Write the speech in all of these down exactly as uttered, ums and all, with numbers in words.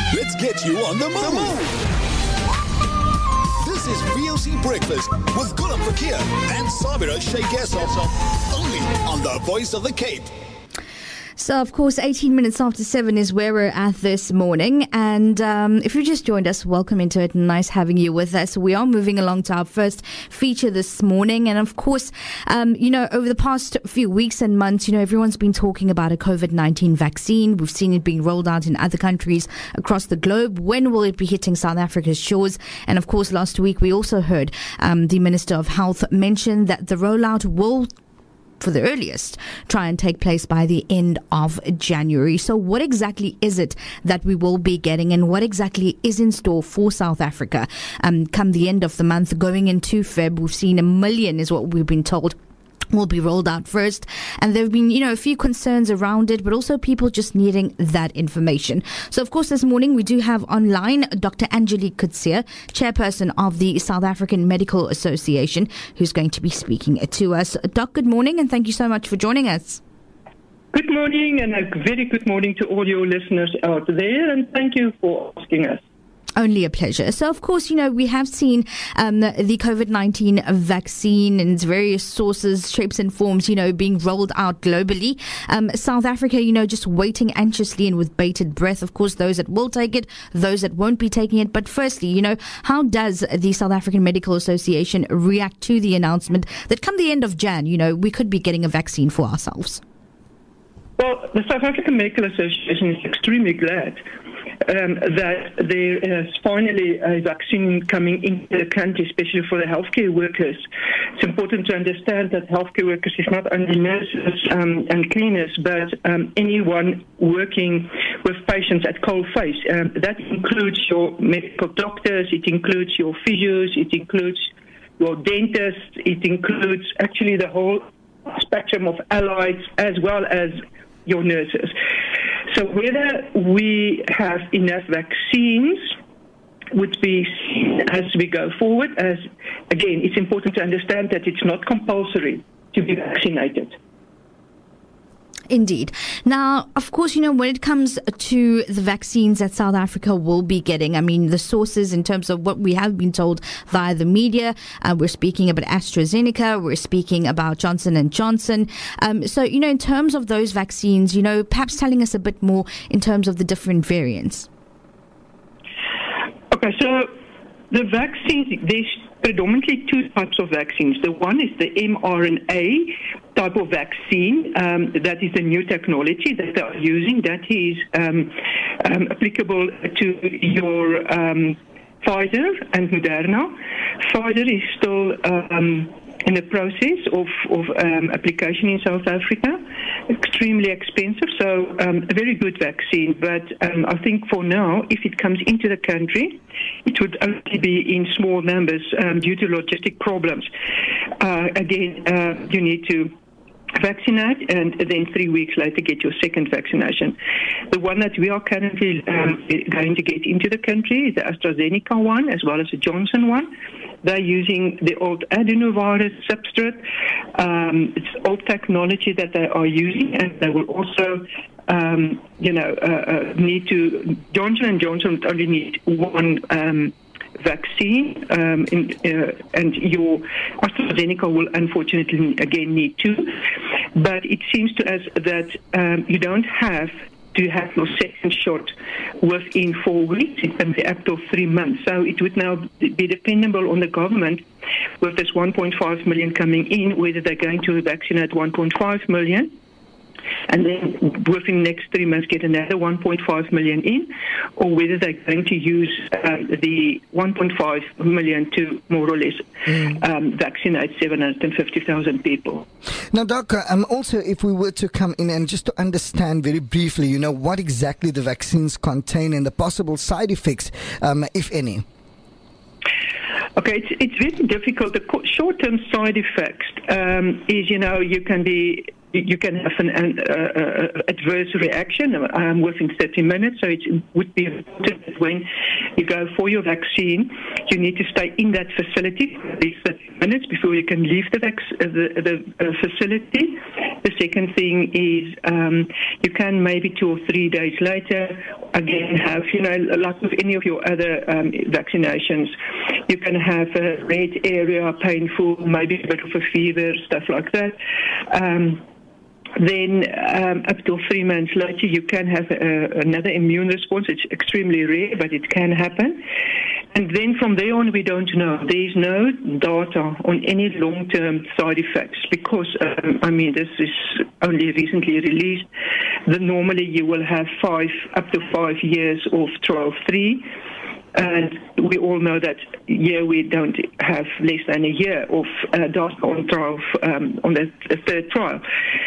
Let's get you on the move. This is V O C Breakfast with Gulam Fakir and Sabira Sheikh Esau, only on the Voice of the Cape. So, of course, eighteen minutes after seven is where we're at this morning. And um, if you just joined us, welcome into it. Nice having you with us. We are moving along to our first feature this morning. And, of course, um, you know, over the past few weeks and months, you know, everyone's been talking about a COVID nineteen vaccine. We've seen it being rolled out in other countries across the globe. When will it be hitting South Africa's shores? And, of course, last week we also heard um, the Minister of Health mention that the rollout will, for the earliest, try and take place by the end of January. So what exactly is it that we will be getting, and what exactly is in store for South Africa um, come the end of the month going into February? We've seen a million is what we've been told will be rolled out first, and there have been, you know, a few concerns around it, but also people just needing that information. So, of course, this morning we do have online Doctor Angelique Coetzee, chairperson of the South African Medical Association, who's going to be speaking to us. Doc, good morning, and thank you so much for joining us. Good morning, and a very good morning to all your listeners out there, and thank you for asking us. Only a pleasure. So, of course, you know, we have seen um, the, the COVID nineteen vaccine in its various sources, shapes and forms, you know, being rolled out globally. Um, South Africa, you know, just waiting anxiously and with bated breath. Of course, those that will take it, those that won't be taking it. But firstly, you know, how does the South African Medical Association react to the announcement that come the end of Jan, you know, we could be getting a vaccine for ourselves? Well, the South African Medical Association is extremely glad Um, that there is finally a vaccine coming into the country, especially for the healthcare workers. It's important to understand that healthcare workers is not only nurses um, and cleaners, but um, anyone working with patients at cold face. Um, that includes your medical doctors, it includes your physios, it includes your dentists, it includes actually the whole spectrum of allies as well as your nurses. So whether we have enough vaccines would be seen as we go forward. As again, it's important to understand that it's not compulsory to be vaccinated. Indeed. Now, of course, you know, when it comes to the vaccines that South Africa will be getting, I mean, the sources in terms of what we have been told via the media, uh, we're speaking about AstraZeneca, we're speaking about Johnson and Johnson. Um, so, you know, in terms of those vaccines, you know, perhaps telling us a bit more in terms of the different variants. Okay, so the vaccines, there's predominantly two types of vaccines. The one is the mRNA type of vaccine. Um, that is the new technology that they are using. That is um, um, applicable to your um, Pfizer and Moderna. Pfizer is still um, in the process of, of um, application in South Africa. Extremely expensive, so um, a very good vaccine. But um, I think for now, if it comes into the country, it would only be in small numbers um, due to logistic problems. Uh, again, uh, you need to vaccinate and then three weeks later get your second vaccination. The one that we are currently um, going to get into the country is the AstraZeneca one as well as the Johnson one. They're using the old adenovirus substrate. Um, it's old technology that they are using, and they will also um, you know, uh, uh, need to, Johnson and Johnson only need one um vaccine, um, in, uh, and your AstraZeneca will unfortunately again need two. But it seems to us that um, you don't have to have your second shot within four weeks. It can be up to three months. So it would now be dependable on the government with this one point five million coming in, whether they're going to vaccinate one point five million. And then within the next three months get another one point five million in, or whether they're going to use um, the one point five million to more or less mm. um, vaccinate seven hundred fifty thousand people. Now, Doctor, um, also if we were to come in and just to understand very briefly, you know, what exactly the vaccines contain and the possible side effects, um, if any. Okay, it's, it's very difficult. The short-term side effects um, is, you know, you can be you can have an, an uh, uh, adverse reaction um, within thirty minutes. So it would be important that when you go for your vaccine, you need to stay in that facility for at least thirty minutes before you can leave the, vac- uh, the, the uh, facility. The second thing is um, you can maybe two or three days later again have, you know, like with any of your other um, vaccinations, you can have a red area, painful, maybe a bit of a fever, stuff like that. Um, Then um, up to three months later, you can have a, another immune response. It's extremely rare, but it can happen. And then from there on, we don't know. There is no data on any long-term side effects because, um, I mean, this is only recently released. The, normally, you will have five, up to five years of trial three. And we all know that here we don't have less than a year of uh, data on trial, um, on the, the third trial,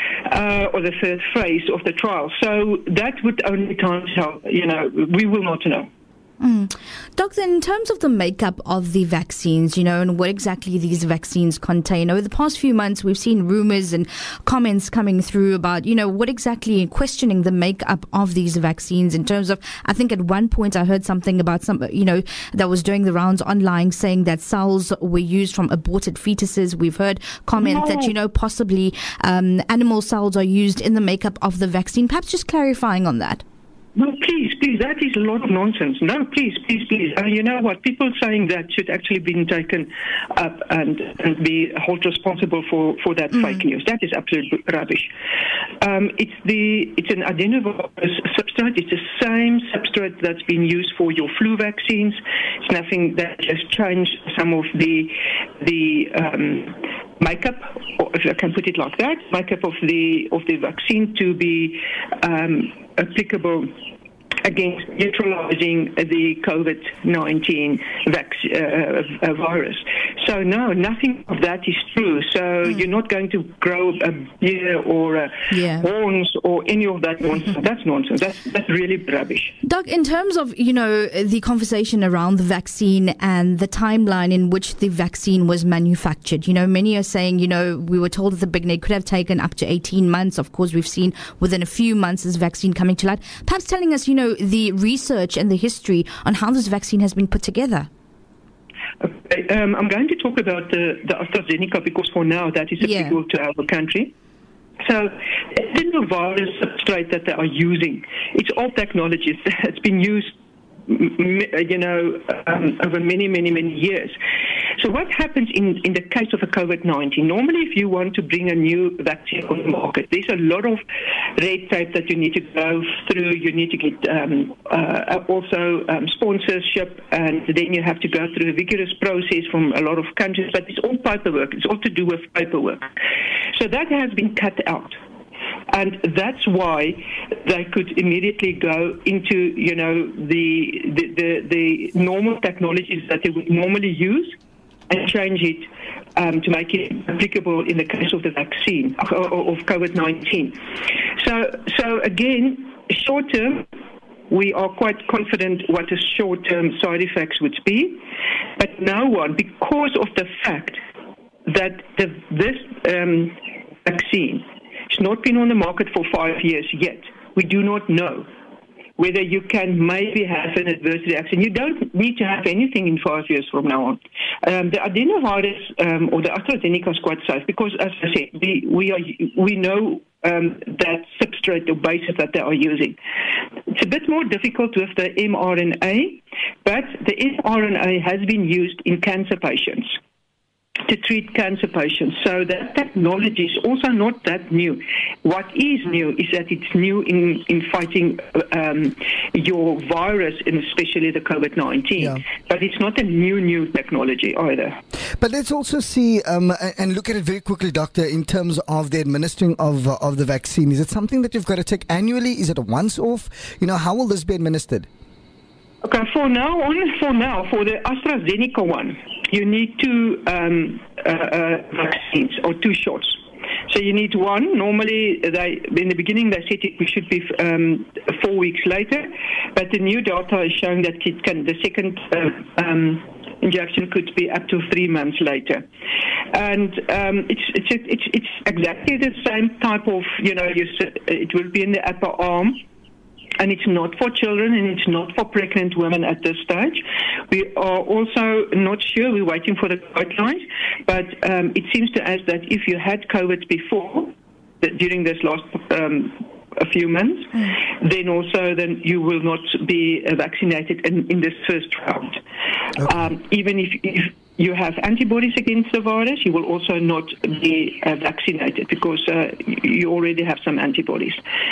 uh, or the third phase of the trial. So that would only time tell, you know, we will not know. Mm. Doctor, in terms of the makeup of the vaccines, you know, and what exactly these vaccines contain, over the past few months, we've seen rumors and comments coming through about, you know, what exactly questioning the makeup of these vaccines in terms of, I think at one point I heard something about some, you know, that was doing the rounds online saying that cells were used from aborted fetuses. We've heard comment no. that, you know, possibly um, animal cells are used in the makeup of the vaccine. Perhaps just clarifying on that. No, please, please, that is a lot of nonsense. No, please, please, please. Uh, you know what? People saying that should actually be taken up and, and be held responsible for, for that mm. fake news. That is absolute rubbish. Um, it's the it's an adenovirus substrate. It's the same substrate that's been used for your flu vaccines. It's nothing that just changed some of the the um, makeup, or if I can put it like that, makeup of the of the vaccine to be um, applicable against neutralizing the COVID nineteen vac- uh, uh, virus. So no, nothing of that is true. So mm. you're not going to grow a beard or a yeah. horns or any of that nonsense. That's nonsense. That's, that's really rubbish. Doc, in terms of, you know, the conversation around the vaccine and the timeline in which the vaccine was manufactured, you know, many are saying, you know, we were told at the beginning it could have taken up to eighteen months. Of course, we've seen within a few months this vaccine coming to light. Perhaps telling us, you know, the research and the history on how this vaccine has been put together. Okay, um, I'm going to talk about the, the AstraZeneca because for now that is applicable yeah. to our country. So the adenovirus substrate that they are using, it's all technologies that's been used, you know, um, over many, many, many years. So what happens in, in the case of a COVID nineteen? Normally, if you want to bring a new vaccine on the market, there's a lot of red tape that you need to go through. You need to get um, uh, also um, sponsorship, and then you have to go through a vigorous process from a lot of countries. But it's all paperwork. It's all to do with paperwork. So that has been cut out. And that's why they could immediately go into, you know, the, the, the, the normal technologies that they would normally use and change it um, to make it applicable in the case of the vaccine, of, of COVID nineteen. So, so again, short term, we are quite confident what the short-term side effects would be, but no one, because of the fact that the, this um, vaccine has not been on the market for five years yet, we do not know whether you can maybe have an adverse reaction. You don't need to have anything in five years from now on. Um, the adenovirus um, or the AstraZeneca is quite safe because, as I said, we, we, are, we know um, that substrate or basis that they are using. It's a bit more difficult with the mRNA, but the mRNA has been used in cancer patients to treat cancer patients. So that technology is also not that new. What is new is that it's new in, in fighting um, your virus, and especially the COVID nineteen. Yeah. But it's not a new, new technology either. But let's also see um, and look at it very quickly, Doctor, in terms of the administering of, uh, of the vaccine. Is it something that you've got to take annually? Is it a once-off? You know, how will this be administered? Okay, for now on, for now, for the AstraZeneca one, you need two um, uh, uh, vaccines or two shots. So you need one. Normally, they in the beginning they said it should be um, four weeks later, but the new data is showing that it can the second uh, um, injection could be up to three months later, and um, it's it's it's it's exactly the same type of, you know, you, it will be in the upper arm. And it's not for children and it's not for pregnant women at this stage. We are also not sure. We're waiting for the guidelines. But um, it seems to us that if you had COVID before, during this last um, a few months, mm. then also then you will not be uh, vaccinated in, in this first round. Okay. Um, even if, if you have antibodies against the virus, you will also not be uh, vaccinated because uh, you already have some antibodies.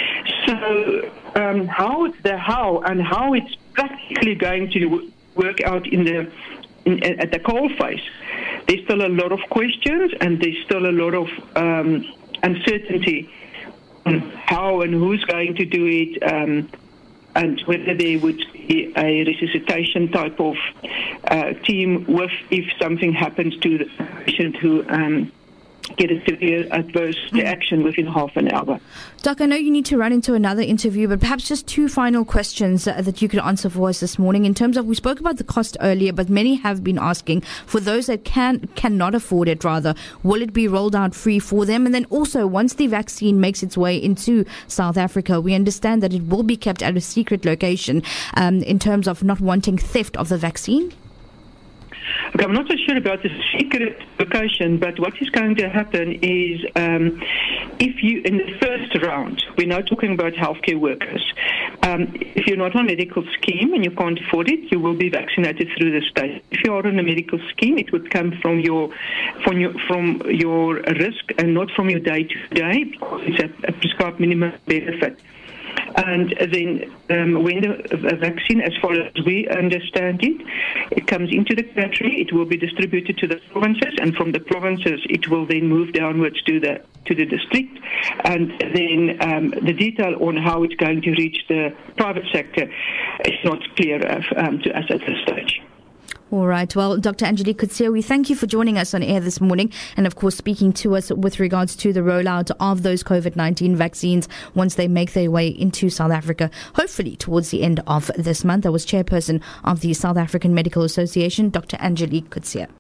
So um, how the how and how it's practically going to w- work out in the in, at the coal face, there's still a lot of questions and there's still a lot of um, uncertainty. How and who's going to do it, um, and whether there would be a resuscitation type of uh, team with if something happens to the patient who um, get a severe adverse reaction within half an hour. Doc, I know you need to run into another interview, but perhaps just two final questions uh, that you could answer for us this morning. In terms of, we spoke about the cost earlier, but many have been asking, for those that can, cannot afford it rather, will it be rolled out free for them? And then also, once the vaccine makes its way into South Africa, we understand that it will be kept at a secret location um, in terms of not wanting theft of the vaccine. Okay, I'm not so sure about the secret location, but what is going to happen is um, if you, in the first round, we're now talking about healthcare workers. Um, if you're not on a medical scheme and you can't afford it, you will be vaccinated through the state. If you are on a medical scheme, it would come from your from your, from your risk and not from your day-to-day because it's a, a prescribed minimum benefit. And then um, when the vaccine, as far as we understand it, it comes into the country, it will be distributed to the provinces, and from the provinces it will then move downwards to the to the district. And then um, the detail on how it's going to reach the private sector is not clear um, to us at this stage. All right. Well, Doctor Angelique Coetzee, we thank you for joining us on air this morning and, of course, speaking to us with regards to the rollout of those COVID nineteen vaccines once they make their way into South Africa, hopefully towards the end of this month. That was Chairperson of the South African Medical Association, Doctor Angelique Coetzee.